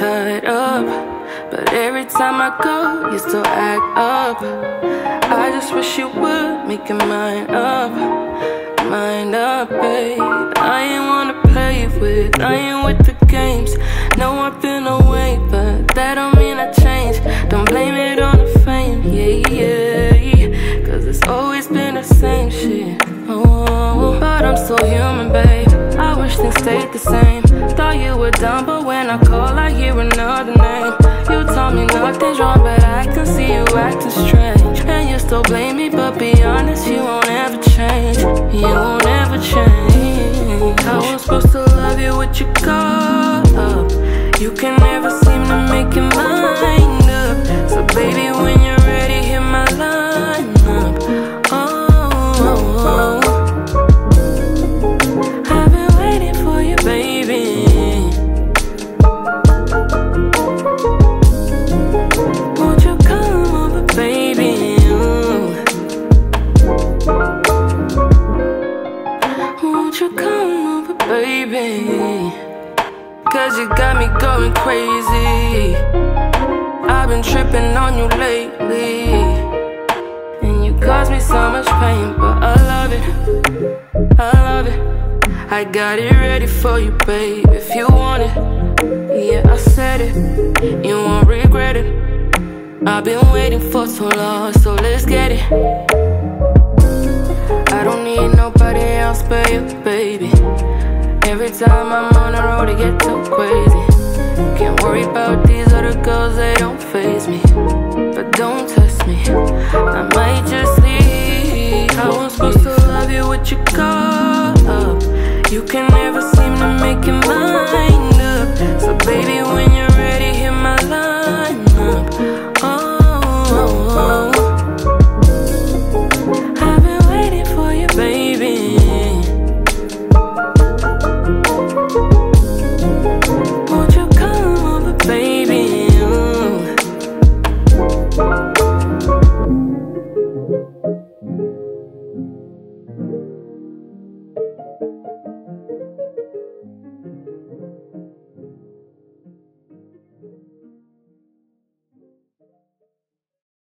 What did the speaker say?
tied up, but every time I go, you still act up. I just wish you would make your mind up, babe. I ain't wanna play with, I ain't with the games. No, I've been away, but that don't mean I changed. Don't blame it on the fame, yeah. Cause it's always been the same shit. Oh, but I'm still human, babe. I wish things stayed the same. Thought you were done, but when I call, I hear another name. You told me nothing's wrong, but I can see you acting strange. And you still blame me, but be honest, you won't ever change. You won't ever change. I was supposed to love you with your guard up. You can never seem to make your mind up. So baby, when you're ready, hit my line up. Oh. I've been waiting for you, baby. Won't you come over, baby? Won't you come over, baby? Cause you got me going crazy. I've been tripping on you lately, and you cause me so much pain, but I love it, I love it. I got it ready for you, babe, if you want it. Yeah, I said it, you won't regret it. I've been waiting for so long, so let's get it. I don't need nobody else but you, baby. Every time I'm on the road, it gets too crazy. Can't worry about these other girls, they don't faze me. But don't test me, I might just leave. I was supposed to love you with your guard up. You can